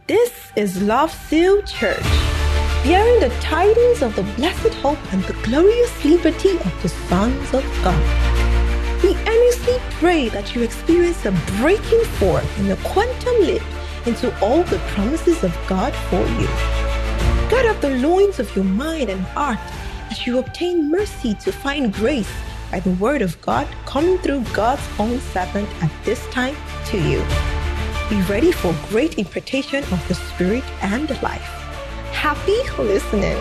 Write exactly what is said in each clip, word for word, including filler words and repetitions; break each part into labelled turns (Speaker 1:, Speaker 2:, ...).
Speaker 1: This is Love Seal Church, bearing the tidings of the blessed hope and the glorious liberty of the sons of God. We earnestly pray that you experience a breaking forth in the quantum leap into all the promises of God for you. Gird up the loins of your mind and heart as you obtain mercy to find grace by the word of God coming through God's own servant at this time to you. Be ready for great impartation of the Spirit and life. Happy listening.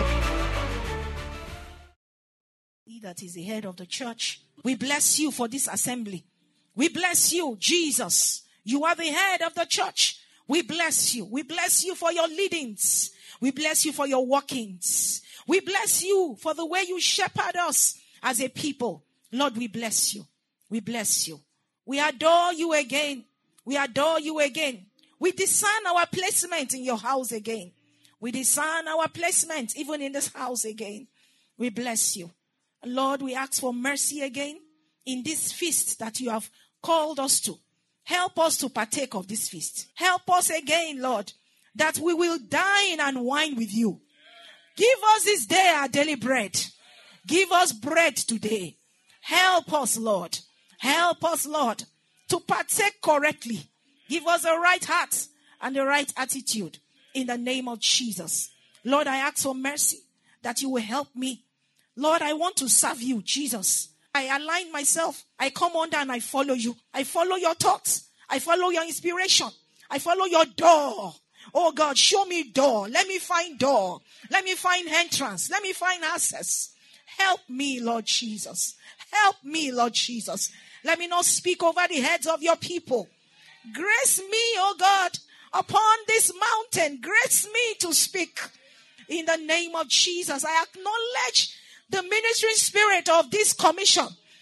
Speaker 2: He that is the head of the church, we bless you for this assembly. We bless you, Jesus. You are the head of the church. We bless you. We bless you for your leadings. We bless you for your walkings. We bless you for the way you shepherd us as a people. Lord, we bless you. We bless you. We adore you again. We adore you again. We discern our placement in your house again. We discern our placement even in this house again. We bless you. Lord, we ask for mercy again in this feast that you have called us to. Help us to partake of this feast. Help us again, Lord, that we will dine and wine with you. Give us this day our daily bread. Give us bread today. Help us, Lord. Help us, Lord, to partake correctly. Give us the right heart and the right attitude in the name of Jesus. Lord, I ask for mercy that you will help me. Lord, I want to serve you, Jesus. I align myself. I come under and I follow you. I follow your thoughts. I follow your inspiration. I follow your door. Oh God, show me door. Let me find door. Let me find entrance. Let me find access. Help me, Lord Jesus. Help me, Lord Jesus. Let me not speak over the heads of your people. Grace me, oh God, upon this mountain. Grace me to speak. In the name of Jesus, I acknowledge the ministering spirit of this commission.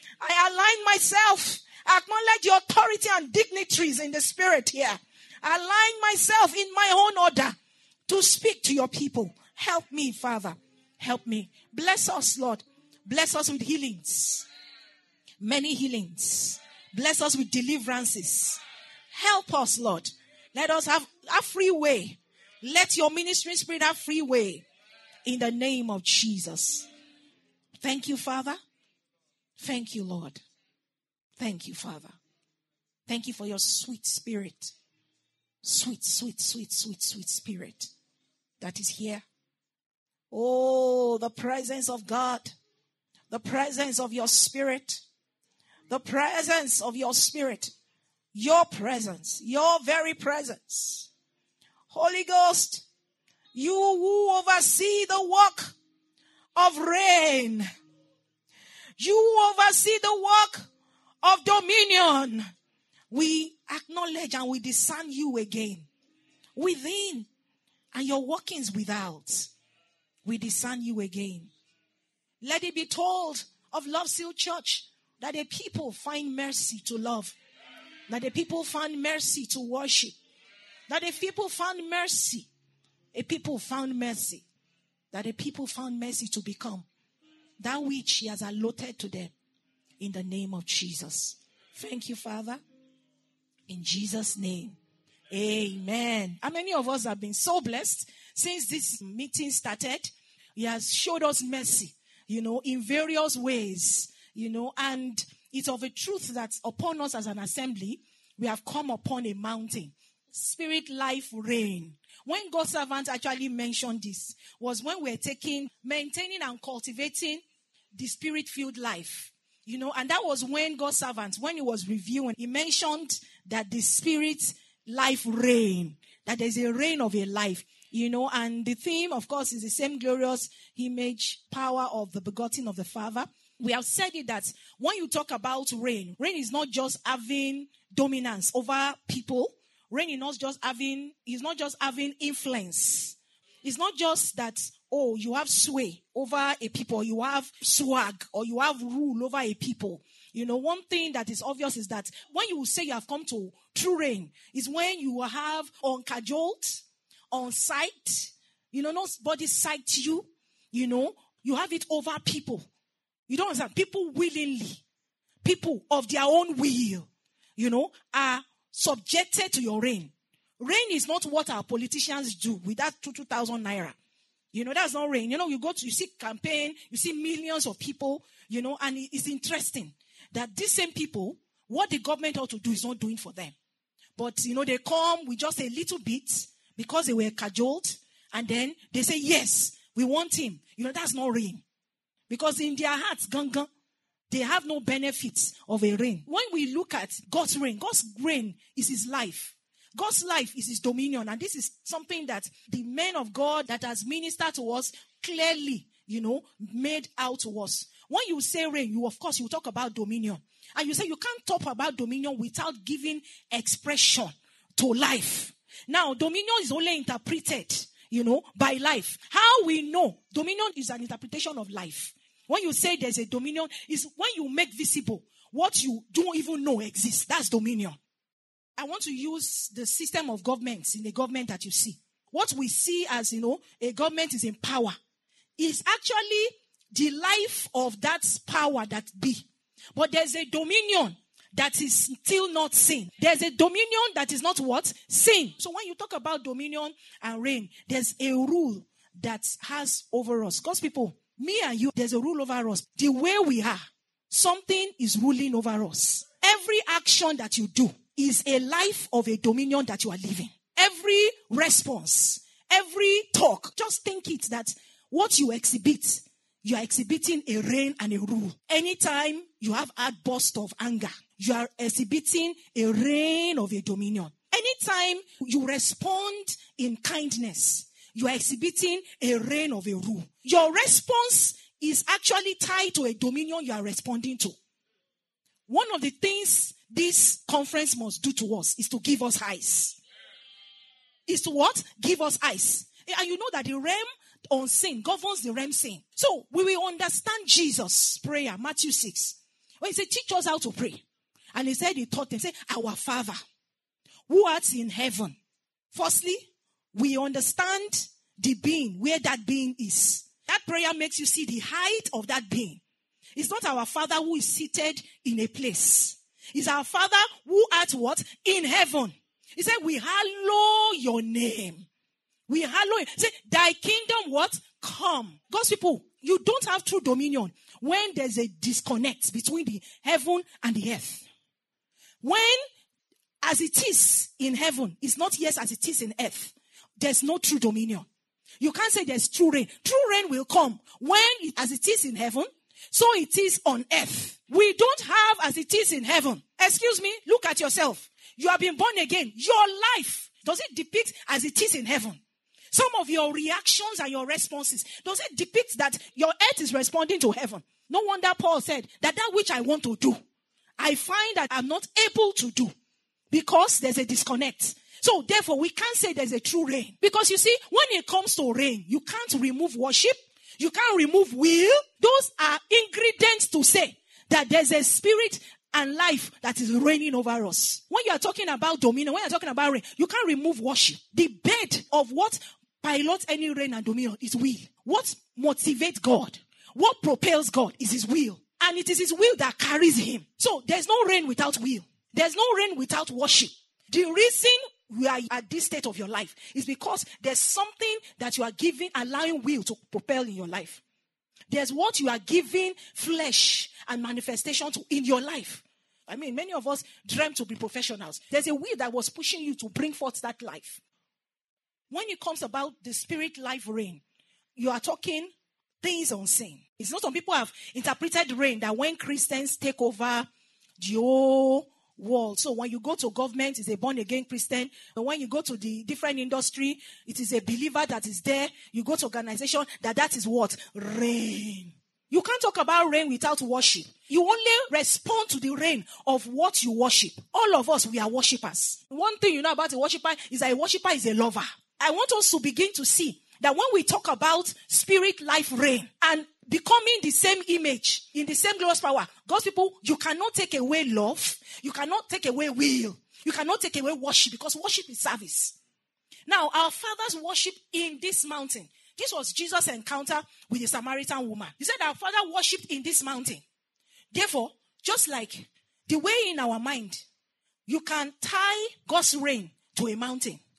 Speaker 2: I align myself. I acknowledge the authority and dignitaries in the spirit here. I align myself in my own order to speak to your people. Help me, Father. Help me. Bless us, Lord. Bless us with healings. Many healings. Bless us with deliverances. Help us, Lord. Let us have a free way. Let your ministering spirit have free way. In the name of Jesus. Thank you, Father. Thank you, Lord. Thank you, Father. Thank you for your sweet spirit. Sweet, sweet, sweet, sweet, sweet spirit that is here. Oh, the presence of God. The presence of your spirit. The presence of your spirit. Your presence. Your very presence. Holy Ghost, you who oversee the work of reign. You who oversee the work of dominion. We acknowledge and we discern you again. Within and your workings without. We discern you again. Let it be told of Love Seal Church that the people find mercy to love. That the people find mercy to worship. That the people found mercy. A people found mercy. That the people found mercy to become that which he has allotted to them. In the name of Jesus. Thank you, Father. In Jesus' name. Amen. How many of us have been so blessed since this meeting started? He has showed us mercy, you know, in various ways, you know, and it's of a truth that upon us as an assembly, we have come upon a mountain. Spirit, life, reign. When God's servant actually mentioned this, was when we're taking, maintaining and cultivating the spirit-filled life. You know, and that was when God's servant, when he was reviewing, he mentioned that the spirit, life, reign. That there's a reign of a life. You know, and the theme, of course, is the same glorious image, power of the begotten of the Father. We have said it that when you talk about reign, reign is not just having dominance over people. Reign is not just having, is not just having influence. It's not just that, oh, you have sway over a people, you have swag, or you have rule over a people. You know, one thing that is obvious is that when you say you have come to true reign, is when you have uncajoled, on sight, you know, nobody sight you, you know, you have it over people. You don't understand. People willingly, people of their own will, you know, are subjected to your reign. rain is not what our politicians do with that two, two thousand naira. You know, that's not rain. You know, you go to, you see campaign, you see millions of people, you know, and it's interesting that these same people, what the government ought to do is not doing for them. But, you know, they come with just a little bit because they were cajoled. And then they say, yes, we want him. You know, that's not rain. Because in their hearts, ganga, they have no benefits of a rain. When we look at God's rain, God's rain is his life. God's life is his dominion. And this is something that the men of God that has ministered to us clearly, you know, made out to us. When you say rain, you, of course, you talk about dominion. And you say you can't talk about dominion without giving expression to life. Now, dominion is only interpreted, you know, by life. How we know dominion is an interpretation of life. When you say there's a dominion, is when you make visible what you don't even know exists. That's dominion. I want to use the system of governments in the government that you see. What we see as, you know, a government is in power is actually the life of that power that be. But there's a dominion that is still not seen. There's a dominion that is not what? Seen. So when you talk about dominion and reign, there's a rule that has over us. God's people, me and you, there's a rule over us. The way we are, something is ruling over us. Every action that you do is a life of a dominion that you are living. Every response, every talk, just think it that what you exhibit, you are exhibiting a reign and a rule. Anytime you have outburst of anger, you are exhibiting a reign of a dominion. Anytime you respond in kindness, you are exhibiting a reign of a rule. Your response is actually tied to a dominion you are responding to. One of the things this conference must do to us is to give us eyes. Is to what? Give us eyes. And you know that the realm unseen governs the realm seen. So we will understand Jesus' prayer, Matthew six. When he said, teach us how to pray. And he said, he taught them, say, our Father, who art in heaven. Firstly, we understand the being, where that being is. That prayer makes you see the height of that being. It's not our Father who is seated in a place. It's our Father who art what? In heaven. He said, we hallow your name. We hallow it. Say, thy kingdom what? Come. God's people, you don't have true dominion when there's a disconnect between the heaven and the earth. When, as it is in heaven, it's not yes as it is in earth, there's no true dominion. You can't say there's true reign. True reign will come when, as it is in heaven, so it is on earth. We don't have as it is in heaven. Excuse me, look at yourself. You have been born again. Your life, does it depict as it is in heaven? Some of your reactions and your responses, does it depict that your earth is responding to heaven? No wonder Paul said that that which I want to do, I find that I'm not able to do because there's a disconnect. So therefore, we can't say there's a true reign. Because you see, when it comes to reign, you can't remove worship. You can't remove will. Those are ingredients to say that there's a spirit and life that is reigning over us. When you are talking about dominion, when you're talking about reign, you can't remove worship. The bed of what pilots any reign and dominion is will. What motivates God, what propels God is his will. And it is his will that carries him. So there's no reign without will. There's no reign without worship. The reason we are at this state of your life is because there's something that you are giving, allowing will to propel in your life. There's what you are giving flesh and manifestation to in your life. I mean, many of us dreamt to be professionals. There's a will that was pushing you to bring forth that life. When it comes about the spirit life reign, you are talking things unseen. It's not some people have interpreted reign that when Christians take over the whole world. So when you go to government, it's a born again Christian. But when you go to the different industry, it is a believer that is there. You go to organization, that that is what? Reign. You can't talk about reign without worship. You only respond to the reign of what you worship. All of us, we are worshipers. One thing you know about a worshiper is that a worshiper is a lover. I want us to begin to see that when we talk about spirit life reign and becoming the same image in the same glorious power, God's people, you cannot take away love. You cannot take away will. You cannot take away worship because worship is service. Now, our fathers worship in this mountain. This was Jesus' encounter with the Samaritan woman. He said our father worshipped in this mountain. Therefore, just like the way in our mind, you can tie God's reign to a mountain.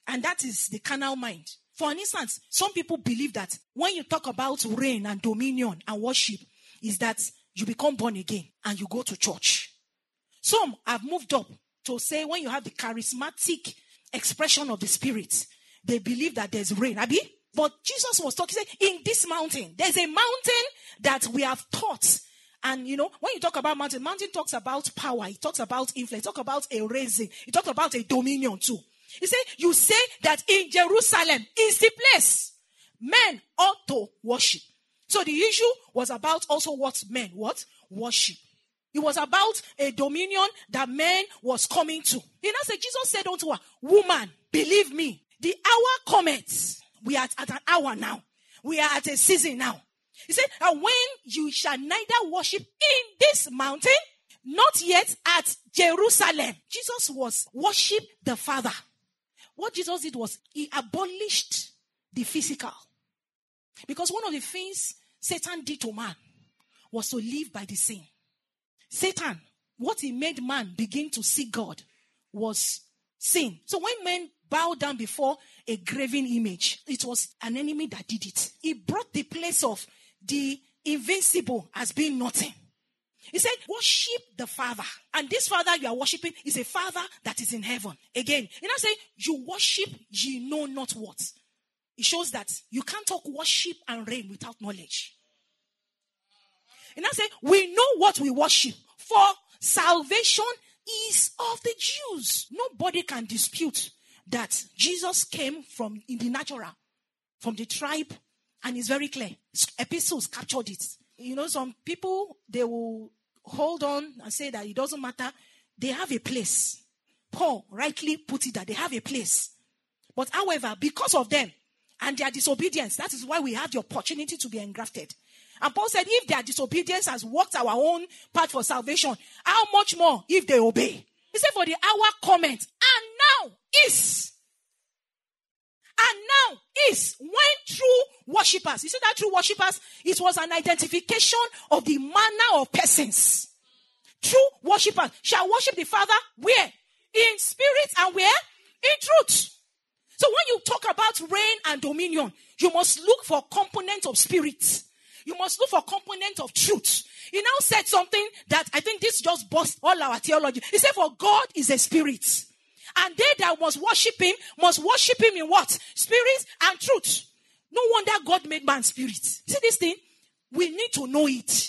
Speaker 2: And that is the carnal mind. For instance, some people believe that when you talk about reign and dominion and worship, is that you become born again and you go to church. Some have moved up to say when you have the charismatic expression of the Spirit, they believe that there's reign. Abi? But Jesus was talking, say, in this mountain, there's a mountain that we have taught. And, you know, when you talk about mountain, mountain talks about power. It talks about influence. It talks about a raising. It talks about a dominion too. He said, you say that in Jerusalem is the place men ought to worship. So the issue was about also what men, what? Worship. It was about a dominion that man was coming to. You know, so Jesus said unto her, woman, believe me, the hour cometh. We are at an hour now. We are at a season now. He said, and when you shall neither worship in this mountain, not yet at Jerusalem. Jesus was worship the Father. What Jesus did was he abolished the physical. Because one of the things Satan did to man was to live by the sin. Satan, what he made man begin to see God was sin. So when men bowed down before a graven image, it was an enemy that did it. He brought the place of the invincible as being nothing. He said, worship the Father. And this Father you are worshiping is a Father that is in heaven. Again, you know, say, you worship, ye know not what. It shows that you can't talk worship and reign without knowledge. And I say, we know what we worship, for salvation is of the Jews. Nobody can dispute that Jesus came from in the natural, from the tribe, and it's very clear. Epistles captured it. You know, some people, they will hold on and say that it doesn't matter. They have a place. Paul rightly put it that they have a place. But however, because of them and their disobedience, that is why we have the opportunity to be engrafted. And Paul said, if their disobedience has worked our own path for salvation, how much more if they obey? He said, for the hour cometh, and now is. And now is when true worshippers, you see that true worshippers, it was an identification of the manner of persons. True worshippers shall worship the Father where? In spirit and where? In truth. So when you talk about reign and dominion, you must look for component of spirit. You must look for component of truth. He now said something that I think this just burst all our theology. He said, for God is a spirit. And they that must worship him must worship him in what? Spirit and truth. No wonder God made man spirit. See this thing? We need to know it.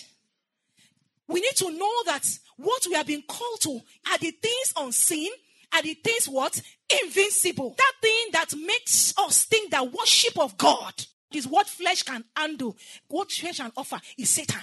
Speaker 2: We need to know that what we have been called to are the things unseen, are the things what? Invincible. That thing that makes us think that worship of God is what flesh can handle. What flesh can offer is Satan.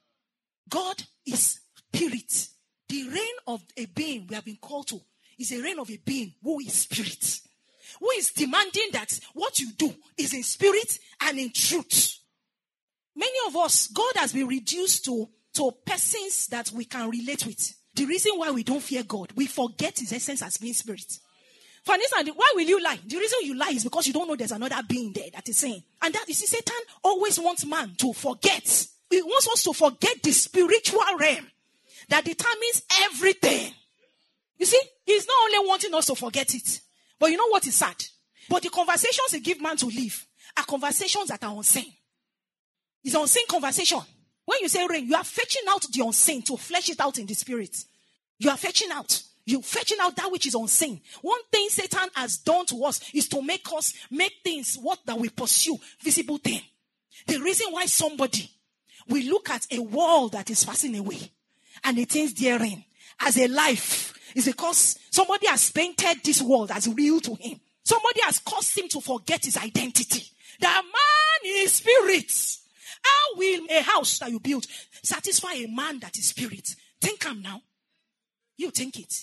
Speaker 2: God is spirit. The reign of a being we have been called to is a reign of a being who is spirit. Who is demanding that what you do is in spirit and in truth. Many of us, God has been reduced to, to persons that we can relate with. The reason why we don't fear God, we forget his essence as being spirit. For instance, why will you lie? The reason you lie is because you don't know there's another being there that is saying. And that, you see, Satan always wants man to forget. He wants us to forget the spiritual realm that determines everything. You see, he's not only wanting us to forget it, but you know what is sad? But the conversations he give man to live are conversations that are unseen. It's an unseen conversation. When you say rain, you are fetching out the unseen to flesh it out in the spirit. You are fetching out. You're fetching out that which is unseen. One thing Satan has done to us is to make us make things what that we pursue visible thing. The reason why somebody will look at a world that is passing away and the things therein as a life is because somebody has painted this world as real to him. Somebody has caused him to forget his identity. That man is spirit. How will a house that you build satisfy a man that is spirit? Think him now. You think it.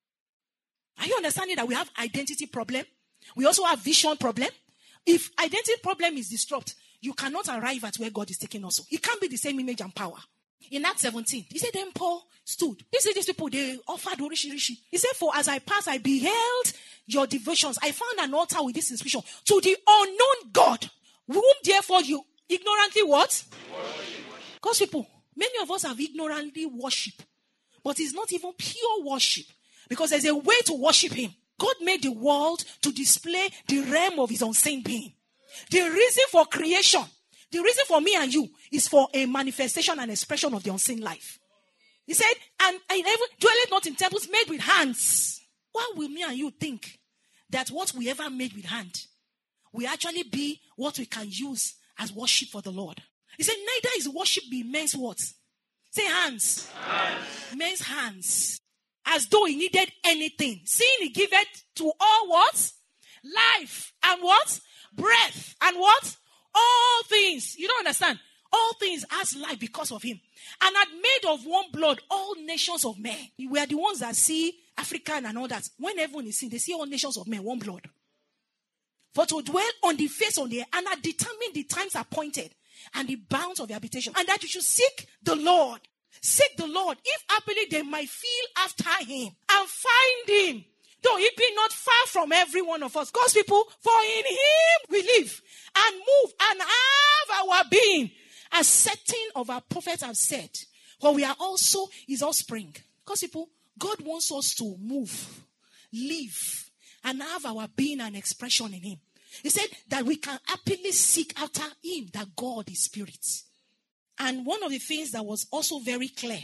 Speaker 2: Are you understanding that we have identity problem? We also have vision problem. If identity problem is disrupted, you cannot arrive at where God is taking us. It can't be the same image and power. In Acts seventeen, he said, then Paul stood. These are these people, they offered rishi rishi. He said, for as I passed, I beheld your devotions. I found an altar with this inscription, to the unknown God, whom therefore you ignorantly what? God's people, many of us have ignorantly worship. But it's not even pure worship. Because there's a way to worship him. God made the world to display the realm of his unseen being. The reason for creation, the reason for me and you is for a manifestation and expression of the unseen life. He said, and I never dwelleth not in temples made with hands. Why will me and you think that what we ever made with hand will actually be what we can use as worship for the Lord? He said, neither is worship be men's what? Say hands. hands. Men's hands. As though he needed anything. Seeing he giveth to all what? Life. And what? Breath. And what? All things. You don't understand. All things has life because of him. And had made of one blood all nations of men. We are the ones that see African and all that. When everyone is seen, they see all nations of men, one blood. For to dwell on the face of the earth and had determined the times appointed and the bounds of the habitation. And that you should seek the Lord. Seek the Lord, if happily they might feel after him and find him. Though he be not far from every one of us. God's people, for in him we live and move and have our being. As certain of our prophets have said, for we are also his offspring. God's people, God wants us to move, live, and have our being and expression in him. He said that we can happily seek after him, that God is spirit. And one of the things that was also very clear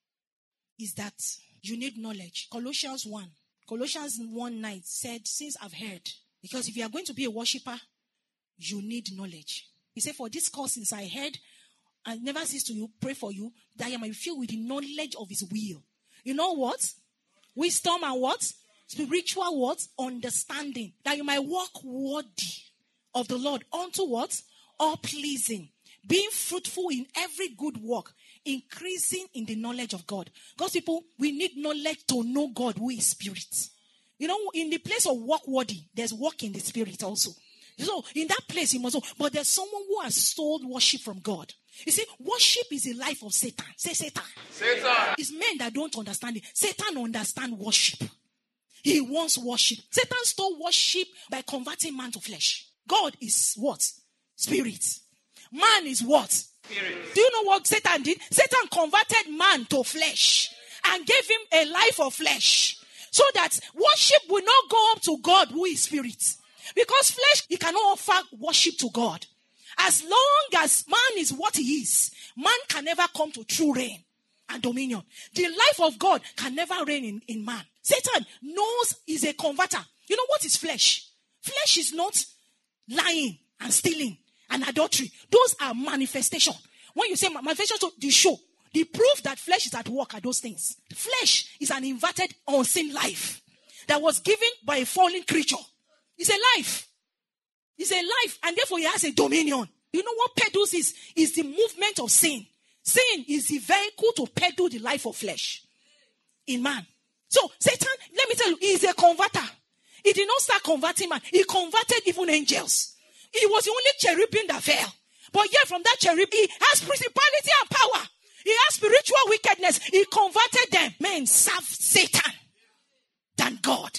Speaker 2: is that you need knowledge. Colossians one. Colossians one nine said, since I've heard. Because if you are going to be a worshiper, you need knowledge. He said, for this cause, since I heard, I never cease to you, pray for you, that I might be filled with the knowledge of his will. You know what? Wisdom and what? Spiritual what? Understanding. That you might walk worthy of the Lord unto what? All pleasing. Being fruitful in every good work. Increasing in the knowledge of God. God's people, we need knowledge to know God who is spirit. You know, in the place of walk worthy, there's walk in the spirit also. So, in that place, you must know. But there's someone who has stolen worship from God. You see, worship is the life of Satan. Say Satan. Satan. It's men that don't understand it. Satan understands worship. He wants worship. Satan stole worship by converting man to flesh. God is what? Spirit. Man is what? Spirit. Do you know what Satan did? Satan converted man to flesh and gave him a life of flesh. So that worship will not go up to God who is spirit. Because flesh, he cannot offer worship to God. As long as man is what he is, man can never come to true reign and dominion. The life of God can never reign in, in man. Satan knows he's a converter. You know what is flesh? Flesh is not lying and stealing and adultery. Those are manifestation. When you say manifestation, so the show, the proof that flesh is at work are those things. Flesh is an inverted, unseen life that was given by a fallen creature. It's a life. It's a life, and therefore he has a dominion. You know what peddles is? Is the movement of sin. Sin is the vehicle to peddle the life of flesh in man. So Satan, let me tell you, he is a converter. He did not start converting man. He converted even angels. He was the only cherubim that fell. But yet from that cherub, he has principality and power. He has spiritual wickedness. He converted them. Men serve Satan than God.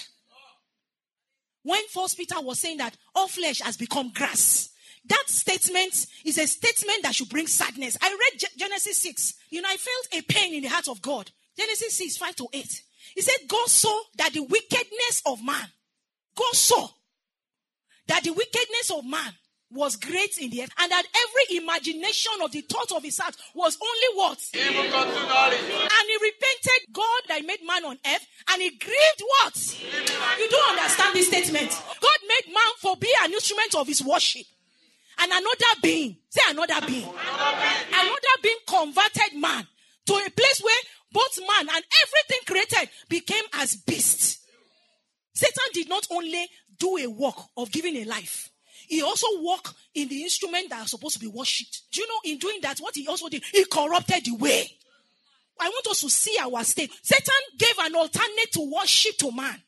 Speaker 2: When First Peter was saying that all flesh has become grass, that statement is a statement that should bring sadness. I read G- Genesis six. You know, I felt a pain in the heart of God. Genesis six, five to eight. He said, God saw that the wickedness of man, God saw that the wickedness of man was great in the earth, and that every imagination of the thought of his heart was only what? Evil unto knowledge. And he repented God that made man on earth, and he grieved what? You don't understand this statement. God made man for be an instrument of his worship. And another being, say another being. Another being, another being converted man to a place where both man and everything created became as beasts. Satan did not only do a work of giving a life, he also walked in the instrument that are supposed to be worshipped. Do you know, in doing that, what he also did? He corrupted the way. I want us to see our state. Satan gave an alternate to worship to man.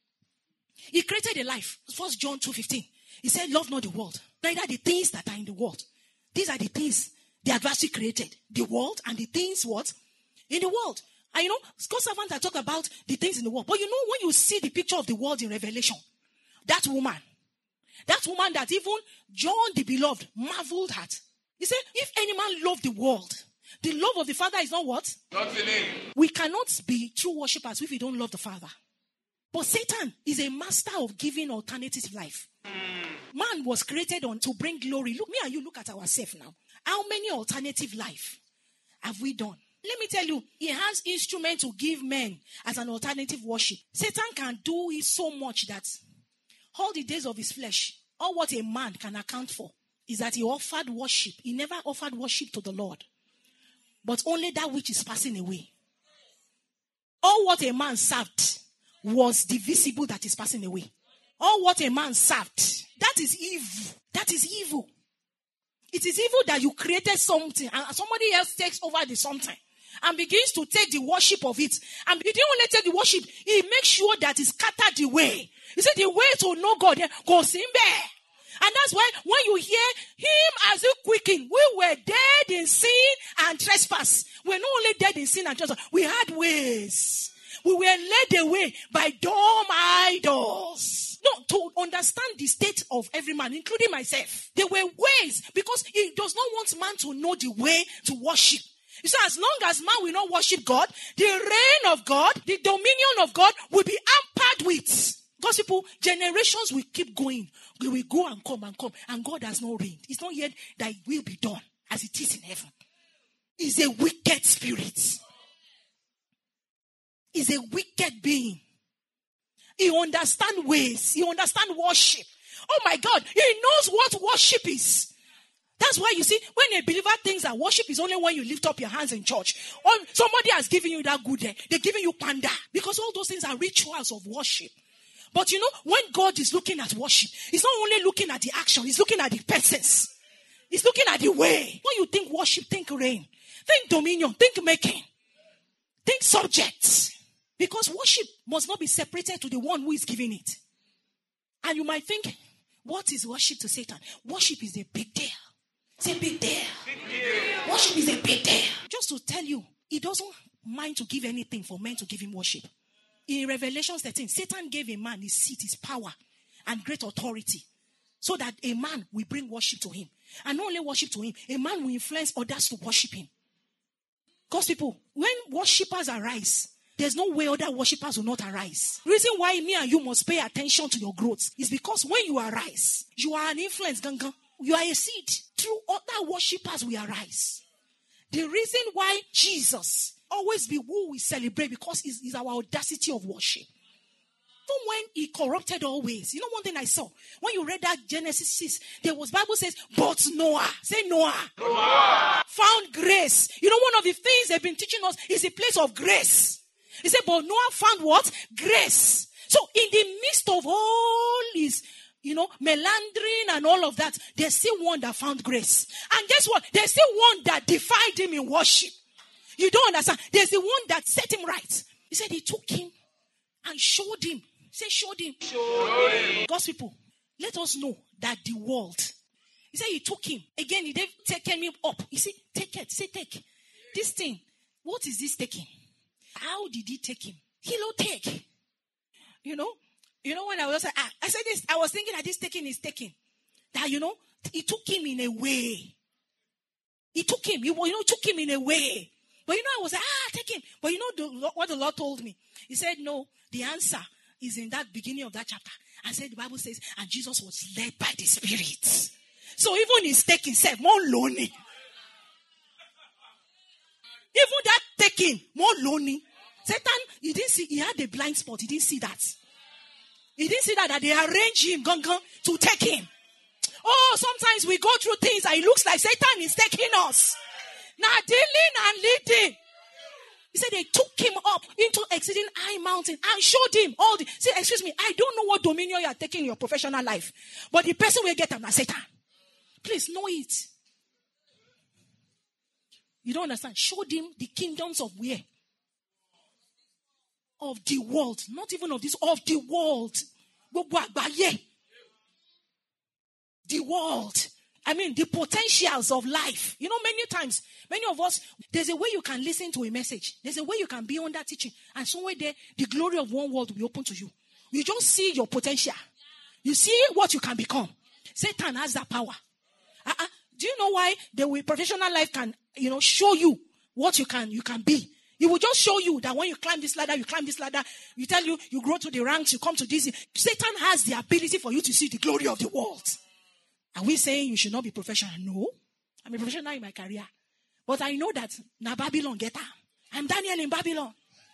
Speaker 2: He created a life. First John two fifteen. He said, love not the world, neither the things that are in the world. These are the things the adversary created. The world and the things what? In the world. And you know, God's servants are talking about the things in the world. But you know, when you see the picture of the world in Revelation, that woman, that woman that even John the beloved marveled at. He said, if any man love the world, the love of the Father is not what? Not in him. We cannot be true worshippers if we don't love the Father. But Satan is a master of giving alternative life. Man was created on to bring glory. Look, me and you look at ourselves now. How many alternative life have we done? Let me tell you, he has instruments to give men as an alternative worship. Satan can do it so much that all the days of his flesh, all what a man can account for is that he offered worship. He never offered worship to the Lord, but only that which is passing away. All what a man served was the visible that is passing away. All what a man served, that is evil. That is evil. It is evil that you created something and somebody else takes over the something and begins to take the worship of it. And he didn't only take the worship, he makes sure that it's scattered the way. He said the way to know God goes in there. And that's why when you hear him as a quickened, we were dead in sin and trespass. We're not only dead in sin and trespass, we had ways. We were led away by dumb idols. No, to understand the state of every man, including myself. There were ways, because he does not want man to know the way to worship. So as long as man will not worship God, the reign of God, the dominion of God will be hampered with. Because people, generations will keep going. We will go and come and come. And God has not reigned. It's not yet that it will be done as it is in heaven. It's a wicked spirit. It's a wicked being. He understands ways. He understands worship. Oh my God. He knows what worship is. That's why you see, when a believer thinks that worship is only when you lift up your hands in church, or somebody has given you that good day, they're giving you panda. Because all those things are rituals of worship. But you know, when God is looking at worship, he's not only looking at the action, he's looking at the persons. He's looking at the way. When you think worship, think reign. Think dominion, think making. Think subjects. Because worship must not be separated to the one who is giving it. And you might think, what is worship to Satan? Worship is a big deal. It's a big deal. Big deal. Worship is a big deal. Just to tell you, he doesn't mind to give anything for men to give him worship. In Revelation thirteen, Satan gave a man his seat, his power, and great authority, so that a man will bring worship to him. And not only worship to him, a man will influence others to worship him. Because people, when worshippers arise, there's no way other worshippers will not arise. The reason why me and you must pay attention to your growth is because when you arise, you are an influence, ganga. You are a seed. Through other worshippers we arise. The reason why Jesus always be who we celebrate, because it's, it's our audacity of worship. Even when he corrupted all ways. You know one thing I saw? When you read that Genesis six, there was Bible says, but Noah. Say Noah. Noah. Found grace. You know one of the things they've been teaching us is a place of grace. He said, but Noah found what? Grace. So in the midst of all his, you know, melandering and all of that, there's still one that found grace. And guess what? There's still one that defied him in worship. You don't understand. There's the one that set him right. He said he took him and showed him. He said showed him. Showed him. God's people, let us know that the world. He said he took him. Again, he didn't take him up. He said, take it. Say take. This thing, what is this taking? How did he take him? He will take. You know? You know when I was, I, I said this, I was thinking that this taking is taking. That, you know, he took him in a way. He took him, you know, took him in a way. But you know, I was like, ah, take him. But you know the, what the Lord told me? He said, no, the answer is in that beginning of that chapter. I said, the Bible says, and Jesus was led by the Spirit. So even his taking himself, more lonely. Even that taking, more lonely. Satan, he didn't see, he had a blind spot. He didn't see that. He didn't see that, that they arranged him, gong, gong, to take him. Oh, sometimes we go through things and it looks like Satan is taking us. Now, dealing and leading. He said they took him up into exceeding high mountain and showed him all the, say, excuse me, I don't know what dominion you are taking in your professional life, but the person will get them as Satan. Please know it. You don't understand. Showed him the kingdoms of where? Of the world. Not even of this, of the world. The world. I mean, the potentials of life. You know, many times, many of us, there's a way you can listen to a message. There's a way you can be under teaching. And somewhere there, the glory of one world will be open to you. You just see your potential. You see what you can become. Satan has that power. Uh-uh. Do you know why the professional life can, you know, show you what you can, you can be? He will just show you that when you climb this ladder, you climb this ladder, you tell you, you grow to the ranks, you come to this. Satan has the ability for you to see the glory of the world. Are we saying you should not be professional? No. I'm a professional in my career. But I know that na Babylon get her. I'm Daniel in Babylon.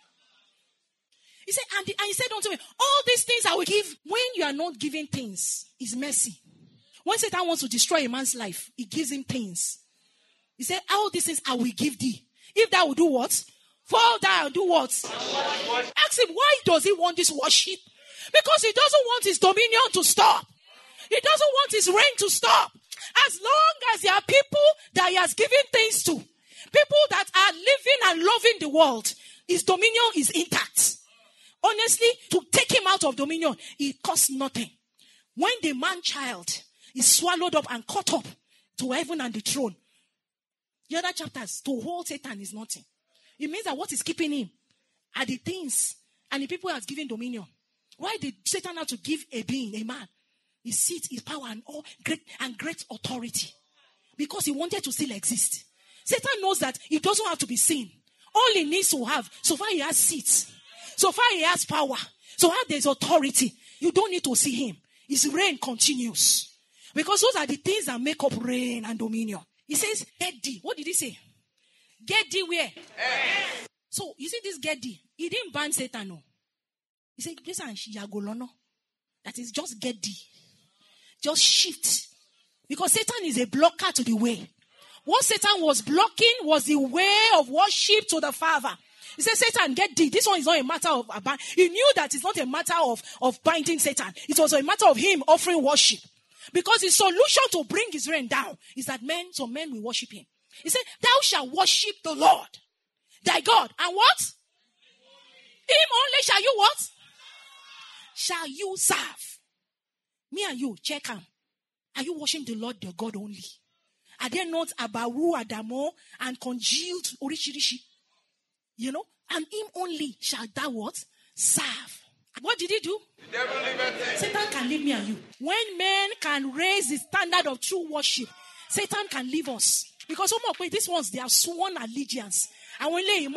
Speaker 2: He said, and, the, and he said unto me, all these things I will give. When you are not giving things, it's mercy. When Satan wants to destroy a man's life, he gives him things. He said, all these things I will give thee. If thou will do what? Fall down, do what? Ask him, why does he want this worship? Because he doesn't want his dominion to stop. He doesn't want his reign to stop. As long as there are people that he has given things to, people that are living and loving the world, his dominion is intact. Honestly, to take him out of dominion, it costs nothing. When the man-child is swallowed up and caught up to heaven and the throne, the other chapters, to hold Satan is nothing. It means that what is keeping him are the things and the people he has given dominion. Why did Satan have to give a being, a man, his seat, his power, and all great and great authority? Because he wanted to still exist. Satan knows that he doesn't have to be seen. All he needs to have, so far he has seats, so far he has power, so far there's authority, you don't need to see him. His reign continues. Because those are the things that make up reign and dominion. He says, get thee. What did he say? Get thee where? Yes. So, you see this get thee. He didn't ban Satan, no. He said, listen, Yagolono. That is, just get thee. Just shift. Because Satan is a blocker to the way. What Satan was blocking was the way of worship to the Father. He said, Satan, get thee. This one is not a matter of, he knew that it's not a matter of, of binding Satan. It was a matter of him offering worship. Because the solution to bring his reign down is that men, so men will worship him. He said, thou shalt worship the Lord, thy God. And what? Him only shall you what? Shall you serve. Me and you, check him. Are you worshiping the Lord, the God only? Are they not Abawu, Adamo, and congealed Orishirishi? You know? And him only shall thou what? Serve. What did he do? The devil Satan can leave me and you. When men can raise the standard of true worship, Satan can leave us. Because some of these ones, they have sworn allegiance. And when they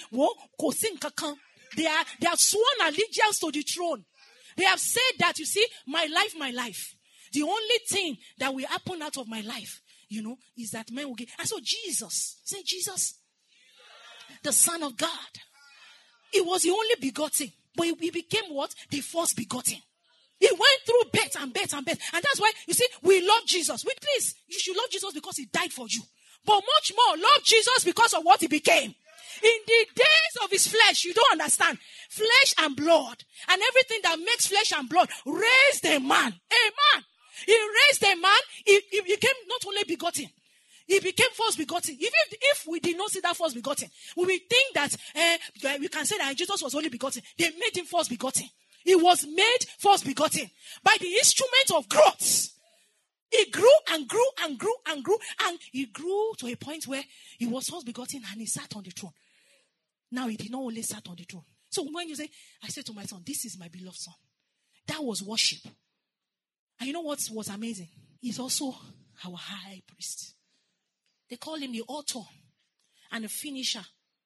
Speaker 2: they are they have sworn allegiance to the throne. They have said that, you see, my life, my life. The only thing that will happen out of my life, you know, is that men will get. And so Jesus, say Jesus, the Son of God. He was the only begotten. But he became what? The first begotten. He went through birth and birth and birth. And that's why, you see, we love Jesus. We, please, you should love Jesus because he died for you. But much more, love Jesus because of what he became. In the days of his flesh, you don't understand. Flesh and blood. And everything that makes flesh and blood raised a man. A man. He raised a man. He, he became not only begotten. He became first begotten. Even if, if we did not see that first begotten, we will think that uh, we can say that Jesus was only begotten. They made him first begotten. He was made first begotten by the instrument of growth. He grew and grew and grew and grew and he grew to a point where he was first begotten and he sat on the throne. Now he did not only sat on the throne. So when you say, I said to my son, this is my beloved son. That was worship. And you know what was amazing? He's also our high priest. They call him the author and the finisher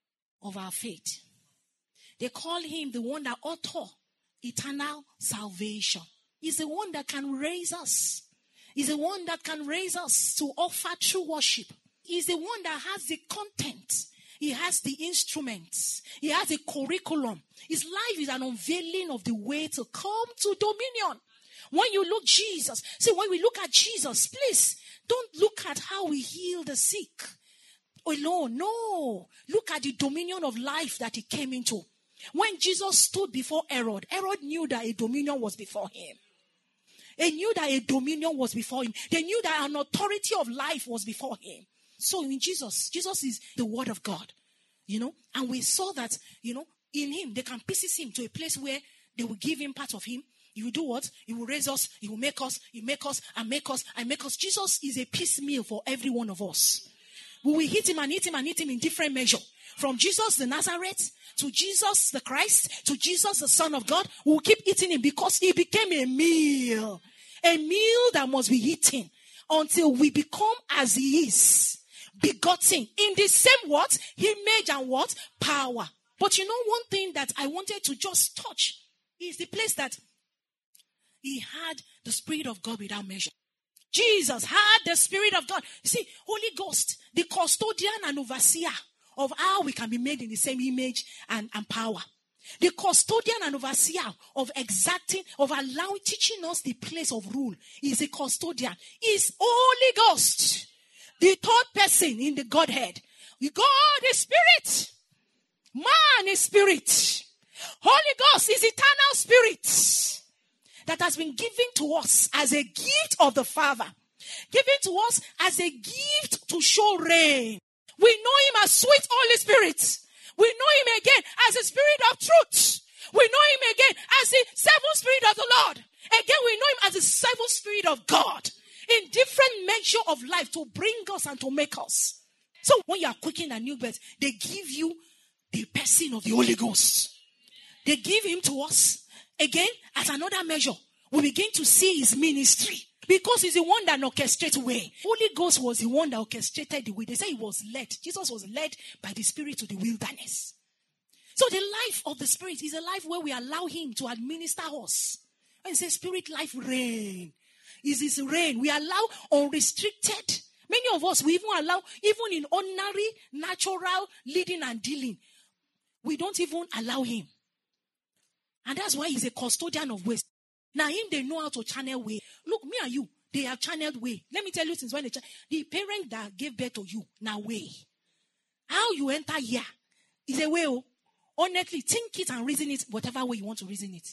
Speaker 2: of our faith. They call him the one that author eternal salvation. He's the one that can raise us. He's the one that can raise us to offer true worship. He's the one that has the content. He has the instruments. He has a curriculum. His life is an unveiling of the way to come to dominion. When you look Jesus, see, when we look at Jesus, please, don't look at how we heal the sick alone. No. Look at the dominion of life that he came into. When Jesus stood before Herod, Herod knew that a dominion was before him. They knew that a dominion was before him. They knew that an authority of life was before him. So in Jesus, Jesus is the word of God, you know, and we saw that, you know, in him, they can pieces him to a place where they will give him part of him. He will do what? He will raise us. He will make us. He will make us and make us and make us. Jesus is a piecemeal for every one of us. We will hit him and hit him and hit him in different measure. From Jesus the Nazareth to Jesus the Christ to Jesus the Son of God, we will keep eating him because he became a meal. A meal that must be eaten until we become as he is. begotten in the same what? Image and what? Power. But you know one thing that I wanted to just touch is the place that he had the Spirit of God without measure. Jesus had the Spirit of God. You see, Holy Ghost, the custodian and overseer of how we can be made in the same image and, and power. The custodian and overseer of exacting, of allowing, teaching us the place of rule is a custodian. Is Holy Ghost, the third person in the Godhead. God is spirit. Man is spirit. Holy Ghost is eternal spirit that has been given to us as a gift of the Father. Given to us as a gift to show reign. We know him as sweet Holy Spirit. We know him again as the Spirit of truth. We know him again as the seventh Spirit of the Lord. Again, we know him as the seventh Spirit of God. In different measure of life to bring us and to make us. So when you are quickening a new birth, they give you the person of the Holy Ghost. They give him to us. Again, as another measure, we begin to see his ministry. Because he's the one that orchestrates the way. Holy Ghost was the one that orchestrated the way. They say he was led. Jesus was led by the Spirit to the wilderness. So the life of the Spirit is a life where we allow him to administer us. And say Spirit life reign. Is his reign. We allow unrestricted. Many of us, we even allow, even in ordinary, natural leading and dealing. We don't even allow him. And that's why he's a custodian of ways. Now, him, they know how to channel way. Look, me and you, they have channeled way. Let me tell you since when they ch- the parent that gave birth to you, now way. How you enter here is a way. Oh, honestly, think it and reason it whatever way you want to reason it.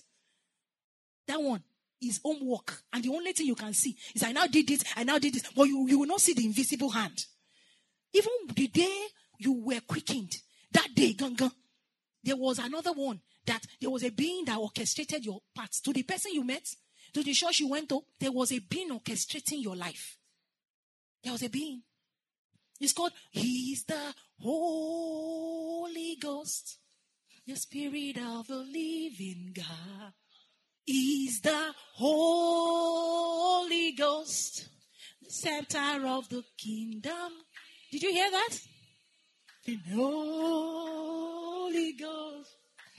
Speaker 2: That one is homework. And the only thing you can see is I now did this, I now did this. But you, you will not see the invisible hand. Even the day you were quickened, that day, gunga, there was another one. That there was a being that orchestrated your paths. To the person you met, to the church you went to, there was a being orchestrating your life. There was a being. It's called, He's the Holy Ghost, the Spirit of the living God. He's the Holy Ghost, the scepter of the kingdom. Did you hear that? The Holy Ghost.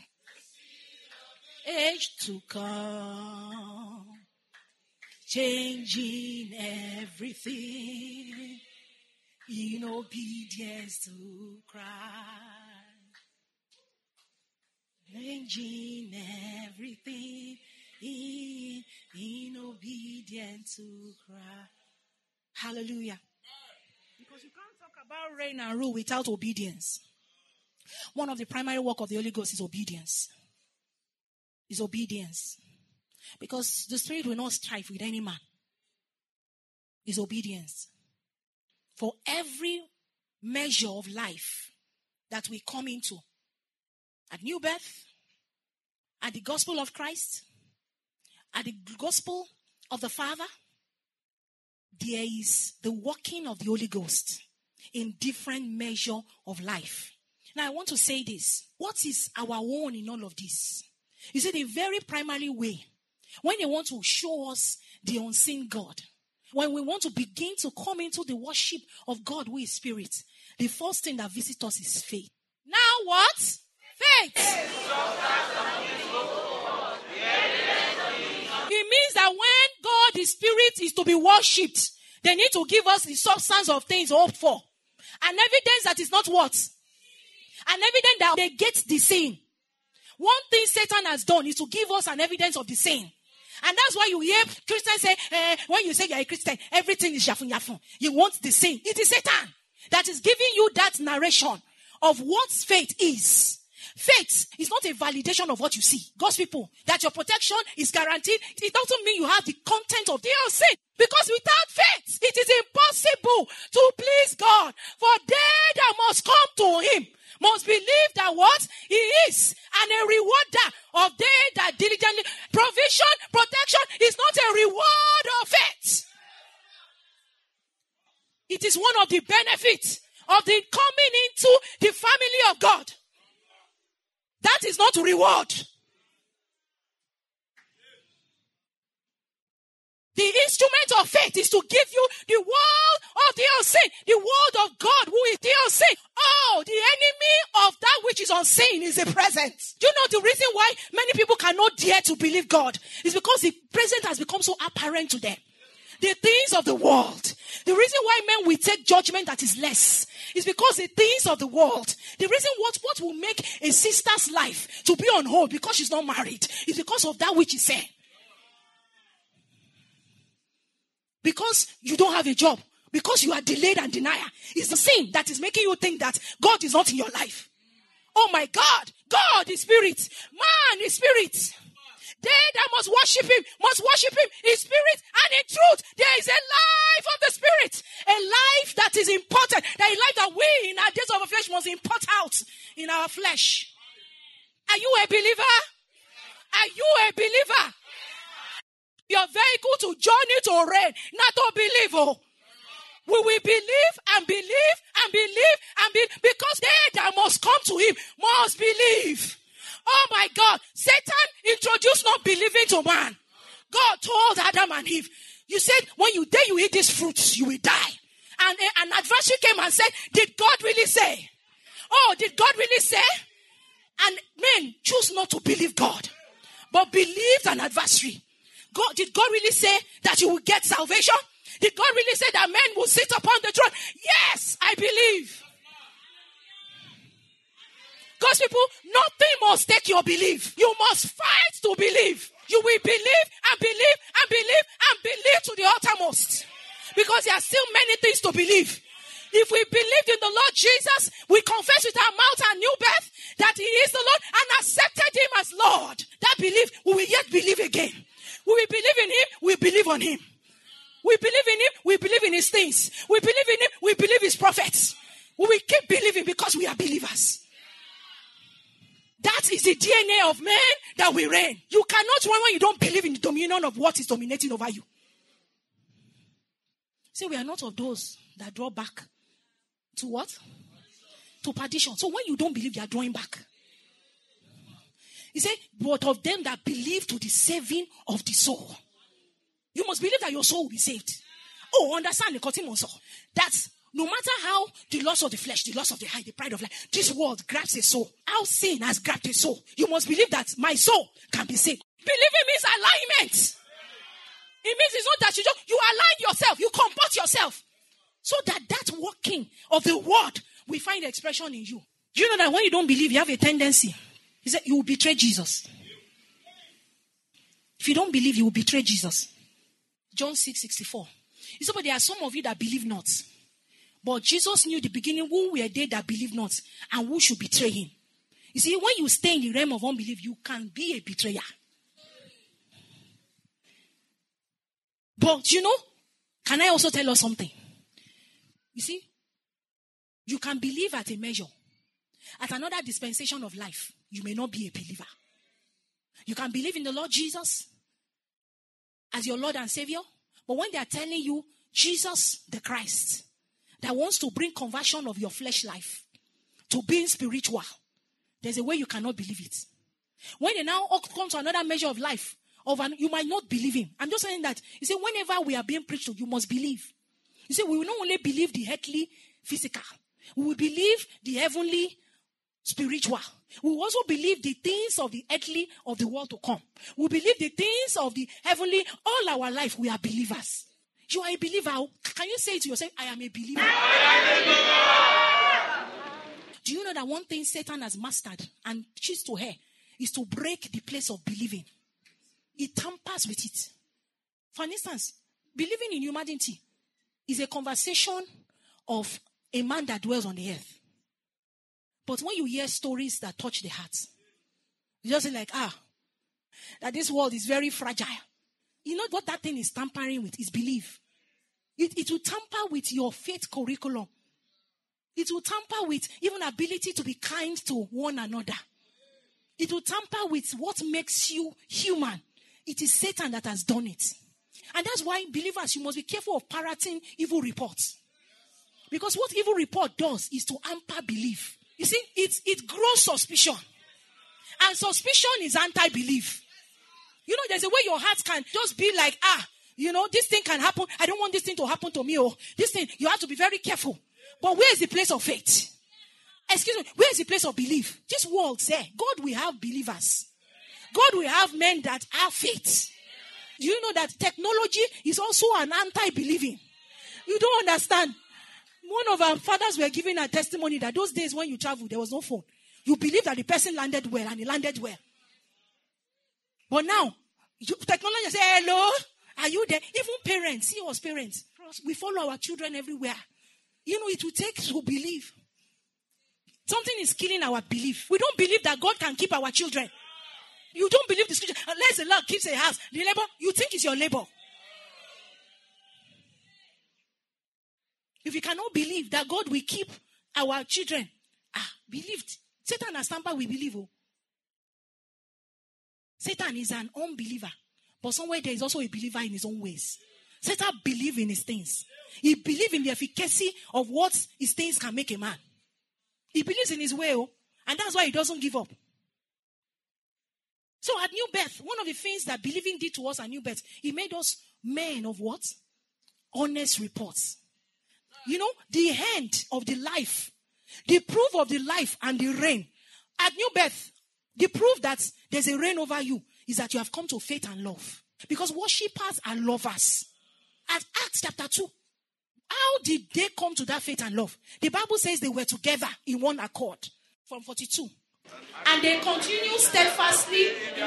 Speaker 2: Age to come, changing everything in obedience to Christ, changing everything in, in obedience to Christ. Hallelujah. Because you can't talk about reign and rule without obedience. One of the primary work of the Holy Ghost is obedience. Is obedience. Because the Spirit will not strive with any man. Is obedience. For every measure of life that we come into, at new birth, at the gospel of Christ, at the gospel of the Father, there is the working of the Holy Ghost in different measure of life. Now I want to say this. What is our own in all of this? You see, the very primary way, when they want to show us the unseen God, when we want to begin to come into the worship of God who is spirit, the first thing that visits us is faith. Now what? Faith. It means that when God, the Spirit, is to be worshipped, they need to give us the substance of things hoped for. An evidence that is not what? An evidence that they get the same. One thing Satan has done is to give us an evidence of the same. And that's why you hear Christians say, eh, when you say you're a Christian, everything is yafun yafun. You want the same. It is Satan that is giving you that narration of what faith is. Faith is not a validation of what you see. God's people, that your protection is guaranteed. It doesn't mean you have the content of the unseen. Because without faith, it is impossible to please God. For they that must come to him must believe that what he is, and a rewarder of they that diligently. Provision, protection is not a reward of faith. It is one of the benefits of the coming into the family of God. That is not reward. The instrument of faith is to give you the word of the unseen, the word of God dare to believe God is because the present has become so apparent to them. The things of the world. The reason why men will take judgment that is less is because the things of the world. The reason what, what will make a sister's life to be on hold because she's not married is because of that which is said. Because you don't have a job. Because you are delayed and denier. It's the sin that is making you think that God is not in your life. Oh my God. God is spirit. Man is spirit. They that must worship him, must worship him in spirit and in truth. There is a life of the spirit. A life that is important. That is a life that we in our days of our flesh must import out in our flesh. Are you a believer? Are you a believer? Your vehicle to journey to reign, not to believe. Oh. We will believe and believe and believe and believe because they that must come to him must believe. Oh my God. Satan introduced not believing to man. God told Adam and Eve, you said when you dare you eat these fruits, you will die. And an adversary came and said, did God really say? Oh, did God really say? And men choose not to believe God, but believed an adversary. God, did God really say that you will get salvation? Did God really say that men will sit upon the throne? Yes, I believe. God's people, nothing must take your belief. You must fight to believe. You will believe and believe and believe and believe to the uttermost. Because there are still many things to believe. If we believed in the Lord Jesus, we confess with our mouth our new birth that he is the Lord and accepted him as Lord. That belief, we will yet believe again. We will believe in him, we believe on him. We believe in him, we believe in his things. We believe in him, we believe his prophets. We will keep believing because we are believers. That is the D N A of man that we reign. You cannot run when you don't believe in the dominion of what is dominating over you. See, we are not of those that draw back to what? To perdition. So when you don't believe, you are drawing back. He said, but of them that believe to the saving of the soul. You must believe that your soul will be saved. Oh, understand the cutting also. That's no matter how the lust of the flesh, the lust of the eye, the pride of life, this world grabs a soul. How sin has grabbed a soul. You must believe that my soul can be saved. Believing means alignment. It means it's not that you just, you align yourself, you comport yourself. So that that working of the word will find expression in you. Do you know that when you don't believe, you have a tendency? He said, you will betray Jesus. If you don't believe, you will betray Jesus. John six sixty-four. He said, but there are some of you that believe not. But Jesus knew the beginning who were they that believe not and who should betray him. You see, when you stay in the realm of unbelief, you can be a betrayer. But you know, can I also tell us something? You see, you can believe at a measure. At another dispensation of life, you may not be a believer. You can believe in the Lord Jesus as your Lord and Savior. But when they are telling you Jesus the Christ that wants to bring conversion of your flesh life to being spiritual, there's a way you cannot believe it. When they now come to another measure of life, of an, you might not believe him. I'm just saying that. You see, whenever we are being preached to, you must believe. You see, we will not only believe the earthly physical. We will believe the heavenly spiritual. We will also believe the things of the earthly of the world to come. We believe the things of the heavenly. All our life, we are believers. You are a believer. Can you say to yourself, I am a believer? I am a believer. Do you know that one thing Satan has mastered and cheats to her is to break the place of believing? It tampers with it. For instance, believing in humanity is a conversation of a man that dwells on the earth. But when you hear stories that touch the heart, you just say like, ah, that this world is very fragile. You know what that thing is tampering with is belief. It, it will tamper with your faith curriculum. It will tamper with even ability to be kind to one another. It will tamper with what makes you human. It is Satan that has done it. And that's why, believers, you must be careful of parroting evil reports. Because what evil report does is to hamper belief. You see, it, it grows suspicion. And suspicion is anti-belief. You know, there's a way your heart can just be like, ah, you know, this thing can happen. I don't want this thing to happen to me. Oh, this thing, you have to be very careful. But where is the place of faith? Excuse me, where is the place of belief? This world says, God will have believers. God will have men that have faith. Do you know that technology is also an anti-believing? You don't understand. One of our fathers were giving a testimony that those days when you travel, there was no phone. You believe that the person landed well and he landed well. But now, you, technology say, hello, are you there? Even parents, see us parents, we follow our children everywhere. You know, it will take to believe. Something is killing our belief. We don't believe that God can keep our children. You don't believe the scripture. Unless the Lord keeps a house, the labor, you think it's your labor. If you cannot believe that God will keep our children, ah, believed. Satan has tampered with belief. Oh. Satan is an unbeliever. But somewhere there is also a believer in his own ways. Satan believes in his things. He believes in the efficacy of what his things can make a man. He believes in his way. Oh, and that's why he doesn't give up. So at new birth, one of the things that believing did to us at new birth, he made us men of what? Honest reports. You know, the end of the life, the proof of the life and the reign. At new birth, the proof that there's a reign over you is that you have come to faith and love. Because worshippers are lovers. At Acts chapter two, how did they come to that faith and love? The Bible says they were together in one accord. From forty-two. And they continued steadfastly in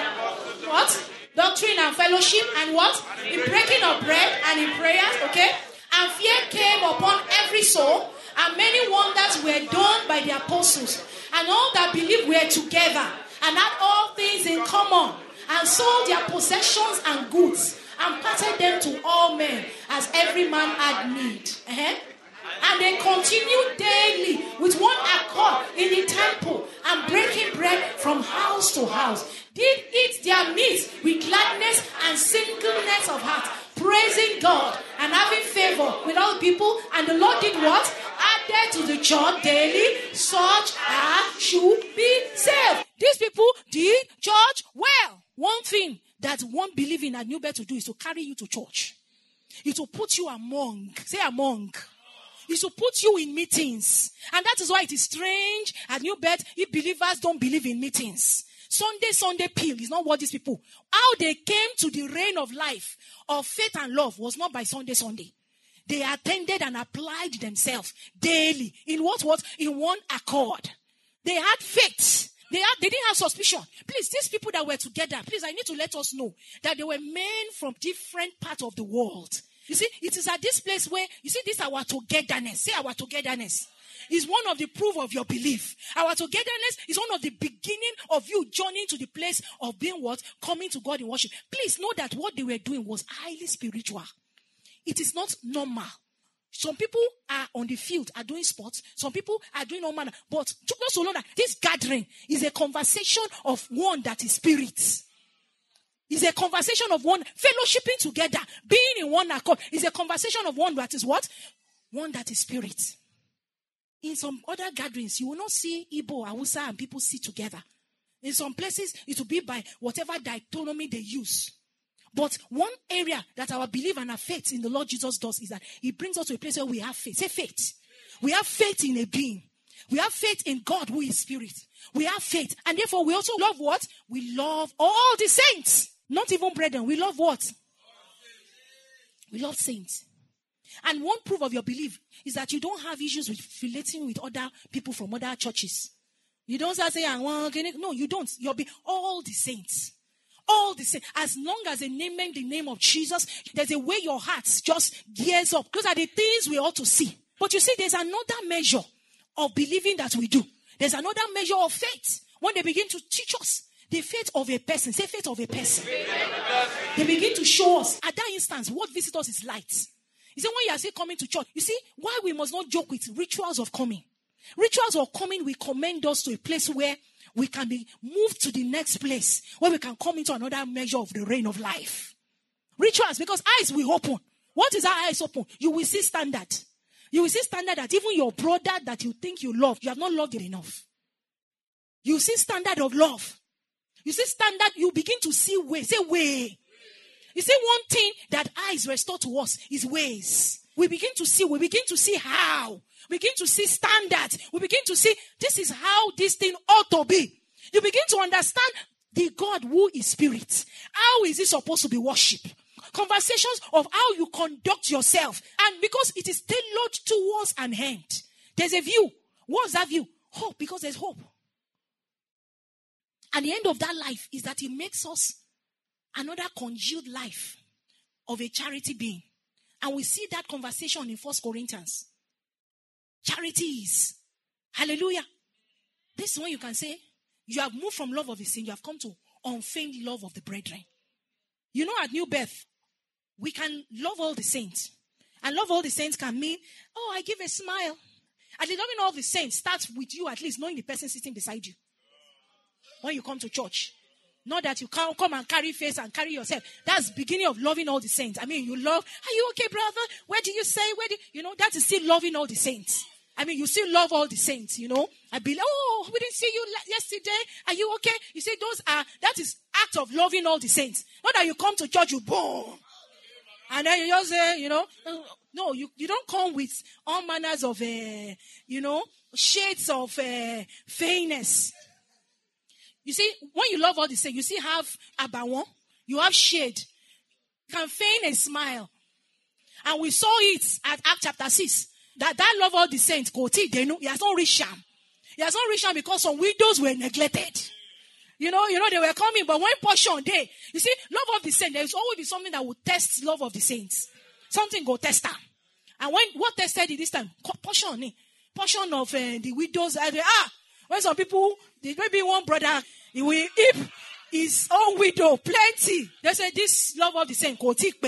Speaker 2: what? Doctrine and fellowship and what? In breaking of bread and in prayers, okay? And fear came upon every soul, and many wonders were done by the apostles. And all that believed were together, and had all things in common, and sold their possessions and goods, and parted them to all men, as every man had need. Uh-huh. And they continued daily with one accord in the temple, and breaking bread from house to house, did eat their meat with gladness and singleness of heart, praising God and having favor with all people. And the Lord did what? Added to the church daily such as should be saved. These people did church well. One thing that one believing at New Birth to do is to carry you to church. It will put you among. Say among. Is to put you in meetings. And that is why it is strange at New Birth if believers don't believe in meetings. Sunday, Sunday pill is not what these people. How they came to the reign of life, of faith and love, was not by Sunday, Sunday. They attended and applied themselves daily. In what was? In one accord. They had faith. They, had, they didn't have suspicion. Please, these people that were together, please, I need to let us know that they were men from different parts of the world. You see, it is at this place where, you see, this is our togetherness. Say our togetherness. Is one of the proof of your belief. Our togetherness is one of the beginning of you journeying to the place of being what? Coming to God in worship. Please know that what they were doing was highly spiritual. It is not normal. Some people are on the field, are doing sports. Some people are doing all manner. But just to know that this gathering is a conversation of one that is spirit. It's a conversation of one fellowshipping together, being in one accord. It's a conversation of one that is what? One that is spirit. In some other gatherings, you will not see Igbo, Hausa, and people sit together. In some places, it will be by whatever dichotomy they use. But one area that our belief and our faith in the Lord Jesus does is that He brings us to a place where we have faith. Say faith. We have faith in a being. We have faith in God who is spirit. We have faith. And therefore, we also love what? We love all the saints. Not even brethren. We love what? We love saints. And one proof of your belief is that you don't have issues with relating with other people from other churches. You don't start saying, no, you don't. You'll be all the saints. All the saints. As long as they name the name of Jesus, there's a way your heart just gears up. Those are the things we ought to see. But you see, there's another measure of believing that we do. There's another measure of faith. When they begin to teach us the faith of a person, say faith of a person. They begin to show us, at that instance, what visits us is light. You see, when you are still coming to church, you see why we must not joke with rituals of coming. Rituals of coming will commend us to a place where we can be moved to the next place, where we can come into another measure of the reign of life. Rituals, because eyes will open. What is our eyes open? You will see standard. You will see standard that even your brother that you think you love, you have not loved it enough. You see standard of love. You see standard, you begin to see way. Say way. You see, one thing that eyes restore to us is ways. We begin to see, we begin to see how. We begin to see standards. We begin to see, this is how this thing ought to be. You begin to understand the God who is spirit. How is it supposed to be worshipped? Conversations of how you conduct yourself. And because it is tailored towards an end. There's a view. What's that view? Hope, because there's hope. And the end of that life is that it makes us another congealed life of a charity being. And we see that conversation in First Corinthians. Charity is. Hallelujah. This is when you can say, you have moved from love of the sin, you have come to unfeigned love of the brethren. You know, at New Birth, we can love all the saints. And love all the saints can mean, oh, I give a smile. And the loving all the saints starts with you at least knowing the person sitting beside you. When you come to church. Not that you can't come and carry face and carry yourself. That's the beginning of loving all the saints. I mean, you love, are you okay, brother? Where do you say? Where do you, you know, that is still loving all the saints. I mean, you still love all the saints, you know. I be like, oh, we didn't see you yesterday. Are you okay? You see, those are, that is act of loving all the saints. Not that you come to church, you boom. And then you just say, you know, no, you, you don't come with all manners of, uh, you know, shades of uh, fainness. You see, when you love all the saints, you see have abawon, you have shade. You can feign a smile. And we saw it at Acts chapter six. That that love all the saints, they know, he has not reached them. He has not reached them because some widows were neglected. You know, you know, they were coming, but when portion day, you see, love of the saints, there is always be something that will test love of the saints. Something go test them. And when, what tested it this time? Portion, portion of uh, the widows. Uh, they, ah, when some people, maybe one brother, he will heap his own widow, plenty. They say, this love of the saints,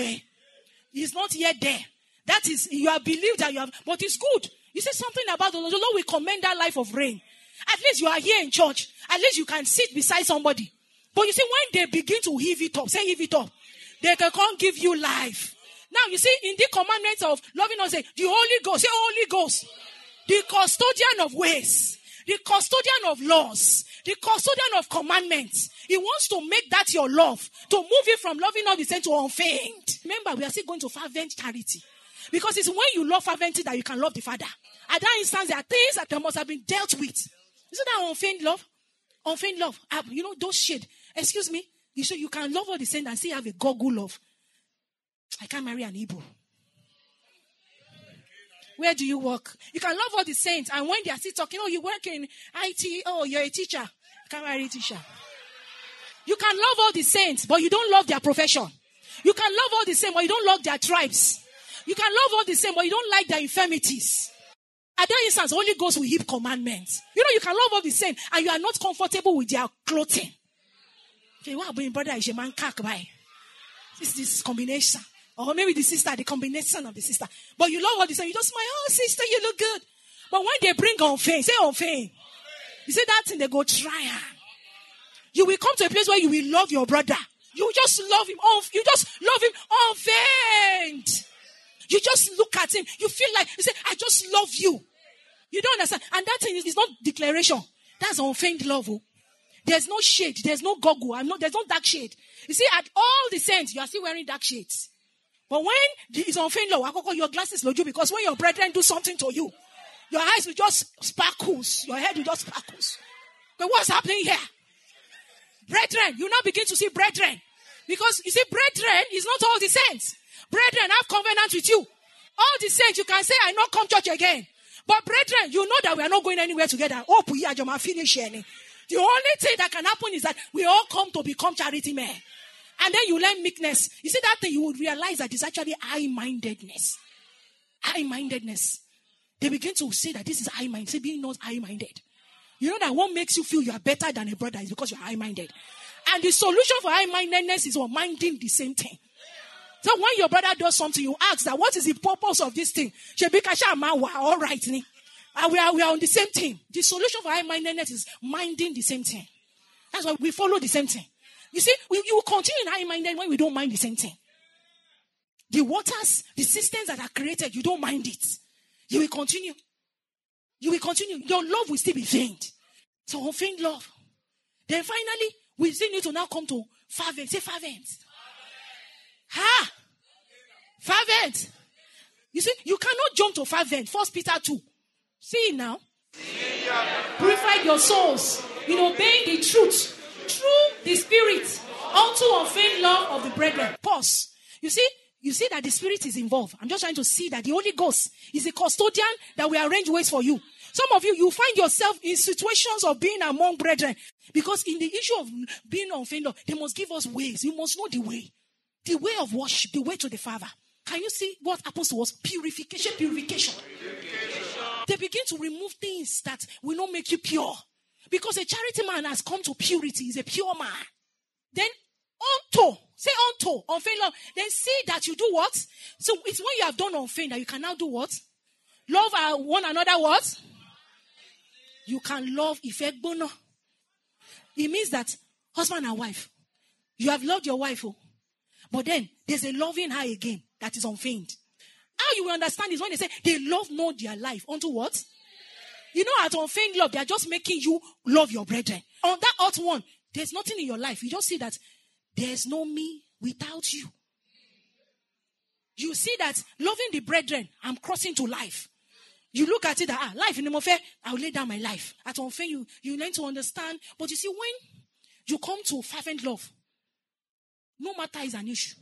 Speaker 2: is not yet there. That is, you have believed that you have, but it's good. You say something about the Lord. The Lord will commend that life of rain. At least you are here in church. At least you can sit beside somebody. But you see, when they begin to heave it up, say heave it up, they can come give you life. Now, you see, in the commandments of loving us, say, the Holy Ghost, say Holy Ghost, the custodian of ways, the custodian of laws, the custodian of commandments. He wants to make that your love, to move it from loving all the saints to unfeigned. Remember, we are still going to fervent charity. Because it's when you love fervently that you can love the Father. At that instance, there are things that must have been dealt with. Isn't that unfeigned love? Unfeigned love. Uh, you know, those shade. Excuse me. You say you can love all the saints and still have a goggle love. I can't marry an Igbo. Where do you work? You can love all the saints, and when they are still talking, oh, you work in I T, oh, you're a teacher. You can't marry a teacher. You can love all the saints, but you don't love their profession. You can love all the saints, but you don't love their tribes. You can love all the same, but you don't like their infirmities. At that instance, Holy Ghost will heap commandments. You know, you can love all the same, and you are not comfortable with their clothing. Okay, what about brother is a man cack by? This this combination. Or maybe the sister, the combination of the sister. But you love all the same. You just smile, oh, sister, you look good. But when they bring on fame, say on fame. You say that thing, they go try her. You will come to a place where you will love your brother. You just love him. On, you just love him unfeigned. You just look at him. You feel like, you say, I just love you. You don't understand. And that thing is, is not declaration. That's unfeigned love. Oh. There's no shade. There's no goggle. I'm not, there's no dark shade. You see, at all the saints, you are still wearing dark shades. But when it's unfeigned love, I call your glasses loju, because when your brethren do something to you, your eyes will just sparkles. Your head will just sparkles. But what's happening here? Brethren, you now begin to see brethren. Because you see, brethren is not all the saints. Brethren, have covenant with you. All the saints, you can say, I not come church again. But brethren, you know that we are not going anywhere together. Oh, finish any. The only thing that can happen is that we all come to become charity men. And then you learn meekness. You see that thing, you would realize that it's actually high-mindedness. High-mindedness. They begin to say that this is high-minded. Say, being not high-minded. You know that what makes you feel you are better than a brother is because you're high-minded. And the solution for high-mindedness is minding the same thing. So when your brother does something, you ask that, what is the purpose of this thing? All right. And we are, we are on the same team. The solution for high-mindedness is minding the same thing. That's why we follow the same thing. You see, we, you will continue in high-minded when we don't mind the same thing. The waters, the systems that are created, you don't mind it. You will continue. You will continue. Your love will still be feigned. So unfeigned love. Then finally, we still need to now come to fervent. Say fervent. Ha! Fervent. You see, you cannot jump to fervent. First Peter two. See it now. Purify your souls in obeying the truth. True the Spirit unto unfeigned love of the brethren. Pause. You see, you see that the Spirit is involved. I'm just trying to see that the Holy Ghost is a custodian that will arrange ways for you. Some of you, you find yourself in situations of being among brethren. Because in the issue of being unfeigned love, they must give us ways. You must know the way. The way of worship, the way to the Father. Can you see what happens to us? Purification, purification. Purification. They begin to remove things that will not make you pure. Because a charity man has come to purity. He's a pure man. Then, unto, say unto, unfeigned love. Then see that you do what? So it's when you have done unfeigned that you can now do what? Love one another what? You can love ifegbono. It means that husband and wife, you have loved your wife, oh, but then there's a loving her again that is unfeigned. How you will understand is when they say they love not their life unto what? You know, at unfeigned love, they are just making you love your brethren. On that hot one, there's nothing in your life. You just see that there's no me without you. You see that loving the brethren, I'm crossing to life. You look at it that, ah, life in the Mofe, I'll lay down my life. At unfeigned, you, you learn to understand. But you see, when you come to fervent love, no matter is an issue.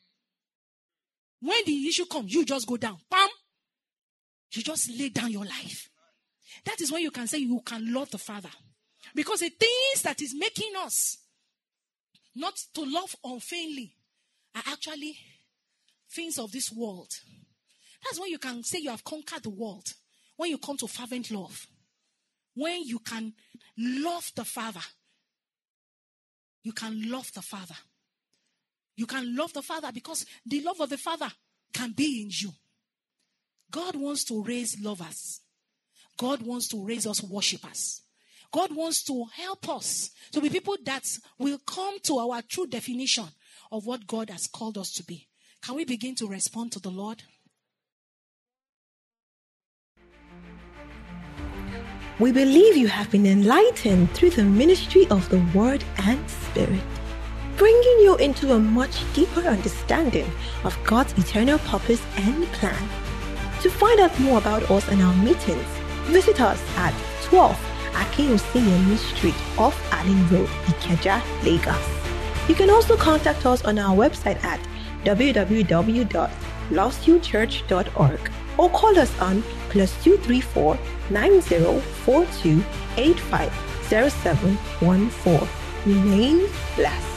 Speaker 2: When the issue comes, you just go down. Bam! You just lay down your life. That is when you can say you can love the Father. Because the things that is making us not to love unfeignedly are actually things of this world. That's when you can say you have conquered the world. When you come to fervent love. When you can love the Father. You can love the Father. You can love the Father because the love of the Father can be in you. God wants to raise lovers. God wants to raise us worshipers. God wants to help us to be people that will come to our true definition of what God has called us to be. Can we begin to respond to the Lord?
Speaker 1: We believe you have been enlightened through the ministry of the Word and Spirit, bringing you into a much deeper understanding of God's eternal purpose and plan. To find out more about us and our meetings, visit us at twelve Akinosinyemi Street off Allen Road, Ikeja, Lagos. You can also contact us on our website at w w w dot lost you church dot org or call us on plus two three four nine zero four two eight five zero seven one four. Remain blessed.